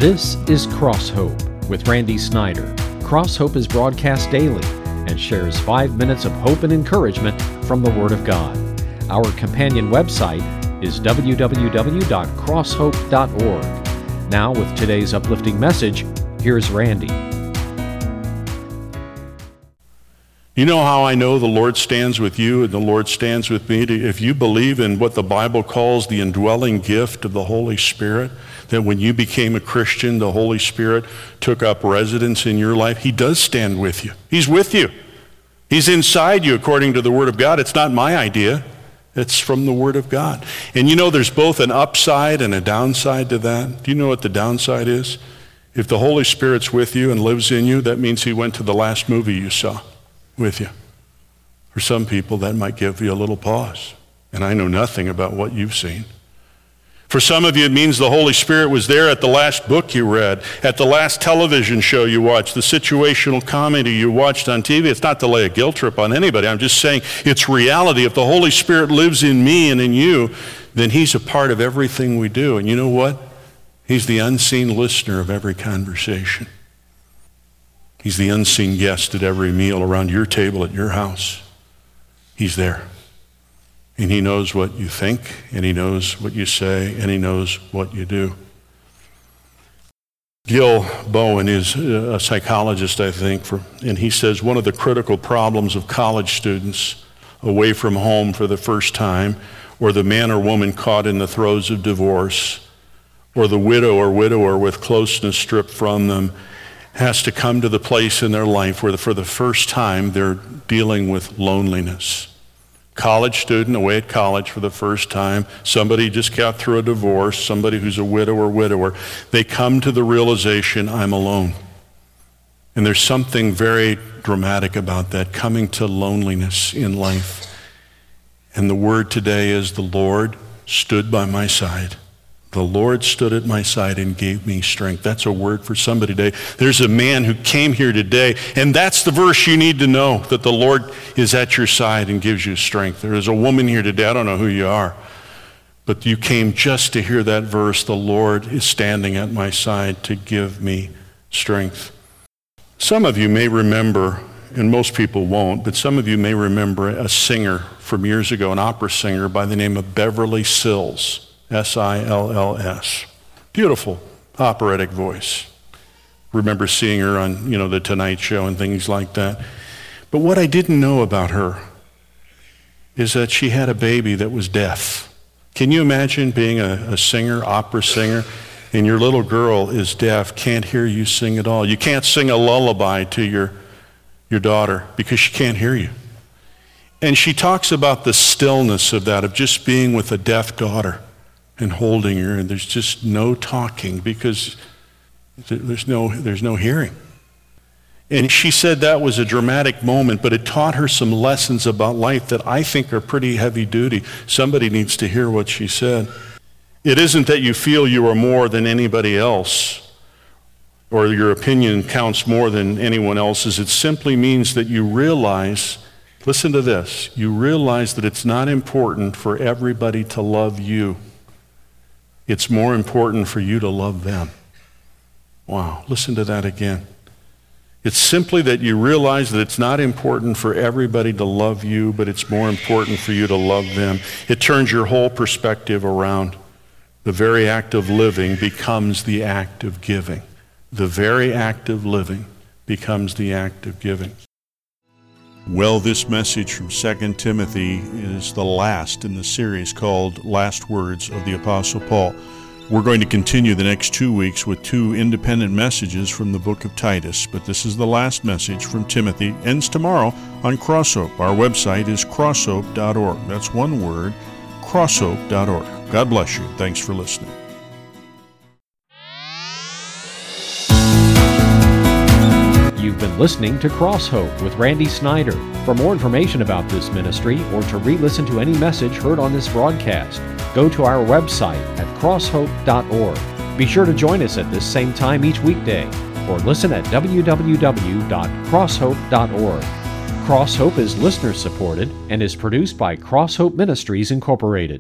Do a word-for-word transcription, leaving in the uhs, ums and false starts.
This is Cross Hope with Randy Snyder. Cross Hope is broadcast daily and shares five minutes of hope and encouragement from the Word of God. Our companion website is w w w dot cross hope dot org. Now, with today's uplifting message, here's Randy. You know how I know the Lord stands with you and the Lord stands with me? If you believe in what the Bible calls the indwelling gift of the Holy Spirit, that when you became a Christian, the Holy Spirit took up residence in your life, He does stand with you. He's with you. He's inside you according to the Word of God. It's not my idea. It's from the Word of God. And you know there's both an upside and a downside to that. Do you know what the downside is? If the Holy Spirit's with you and lives in you, that means He went to the last movie you saw with you. For some people, that might give you a little pause. And I know nothing about what you've seen. For some of you, it means the Holy Spirit was there at the last book you read, at the last television show you watched, the situational comedy you watched on T V. It's not to lay a guilt trip on anybody. I'm just saying it's reality. If the Holy Spirit lives in me and in you, then He's a part of everything we do. And you know what? He's the unseen listener of every conversation. He's the unseen guest at every meal around your table at your house. He's there. And He knows what you think, and He knows what you say, and He knows what you do. Gil Bowen is a psychologist, I think, for, and he says one of the critical problems of college students away from home for the first time, or the man or woman caught in the throes of divorce, or the widow or widower with closeness stripped from them, has to come to the place in their life where for the first time they're dealing with loneliness. College student away at college for the first time, somebody just got through a divorce, somebody who's a widow or widower, they come to the realization, I'm alone. And there's something very dramatic about that, coming to loneliness in life. And the word today is, the Lord stood by my side. The Lord stood at my side and gave me strength. That's a word for somebody today. There's a man who came here today, and that's the verse you need to know, that the Lord is at your side and gives you strength. There is a woman here today, I don't know who you are, but you came just to hear that verse, the Lord is standing at my side to give me strength. Some of you may remember, and most people won't, but some of you may remember a singer from years ago, an opera singer by the name of Beverly Sills. S I L L S. Beautiful operatic voice. Remember seeing her on, you know, The Tonight Show and things like that. But what I didn't know about her is that she had a baby that was deaf. Can you imagine being a, a singer, opera singer, and your little girl is deaf, can't hear you sing at all? You can't sing a lullaby to your, your daughter because she can't hear you. And she talks about the stillness of that, of just being with a deaf daughter and holding her, and there's just no talking because there's no there's no hearing. And she said that was a dramatic moment, but it taught her some lessons about life that I think are pretty heavy duty. Somebody needs to hear what she said. It isn't that you feel you are more than anybody else, or your opinion counts more than anyone else's. It simply means that you realize, listen to this, you realize that it's not important for everybody to love you. It's more important for you to love them. Wow, listen to that again. It's simply that you realize that it's not important for everybody to love you, but it's more important for you to love them. It turns your whole perspective around. The very act of living becomes the act of giving. The very act of living becomes the act of giving. Well, this message from Second Timothy is the last in the series called Last Words of the Apostle Paul. We're going to continue the next two weeks with two independent messages from the book of Titus, but this is the last message from Timothy. Ends tomorrow on Cross Hope. Our website is cross hope dot org. That's one word, cross hope dot org. God bless you. Thanks for listening. You've been listening to Cross Hope with Randy Snyder. For more information about this ministry or to re-listen to any message heard on this broadcast, go to our website at cross hope dot org. Be sure to join us at this same time each weekday or listen at w w w dot cross hope dot org. Cross Hope is listener supported and is produced by Cross Hope Ministries Incorporated.